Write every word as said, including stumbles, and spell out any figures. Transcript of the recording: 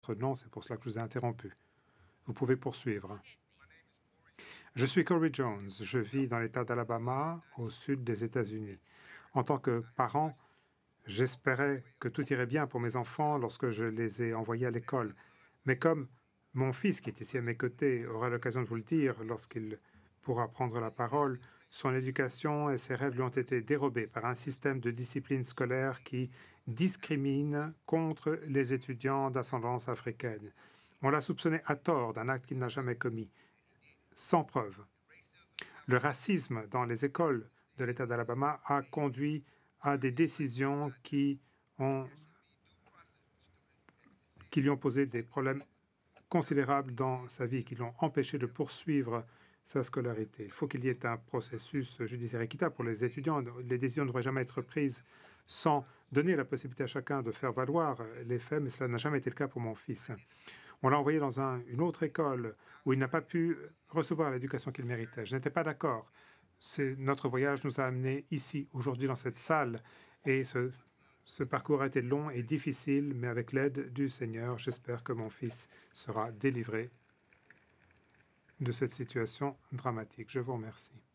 nom, c'est pour cela que je vous ai interrompu. Vous pouvez poursuivre. Je suis Corey Jones. Je vis dans l'État d'Alabama, au sud des États-Unis. En tant que parent, j'espérais que tout irait bien pour mes enfants lorsque je les ai envoyés à l'école. Mais comme mon fils, qui est ici à mes côtés, aura l'occasion de vous le dire lorsqu'il pourra prendre la parole, son éducation et ses rêves lui ont été dérobés par un système de discipline scolaire qui discrimine contre les étudiants d'ascendance africaine. On l'a soupçonné à tort d'un acte qu'il n'a jamais commis, sans preuve. Le racisme dans les écoles de l'État d'Alabama a conduit à des décisions qui, ont, qui lui ont posé des problèmes considérables dans sa vie, qui l'ont empêché de poursuivre sa scolarité. Il faut qu'il y ait un processus judiciaire équitable pour les étudiants. Les décisions ne devraient jamais être prises sans donner la possibilité à chacun de faire valoir les faits, mais cela n'a jamais été le cas pour mon fils. On l'a envoyé dans un, une autre école où il n'a pas pu recevoir l'éducation qu'il méritait. Je n'étais pas d'accord. Notre voyage nous a amenés ici, aujourd'hui, dans cette salle, et ce, ce parcours a été long et difficile, mais avec l'aide du Seigneur, j'espère que mon fils sera délivré de cette situation dramatique. Je vous remercie.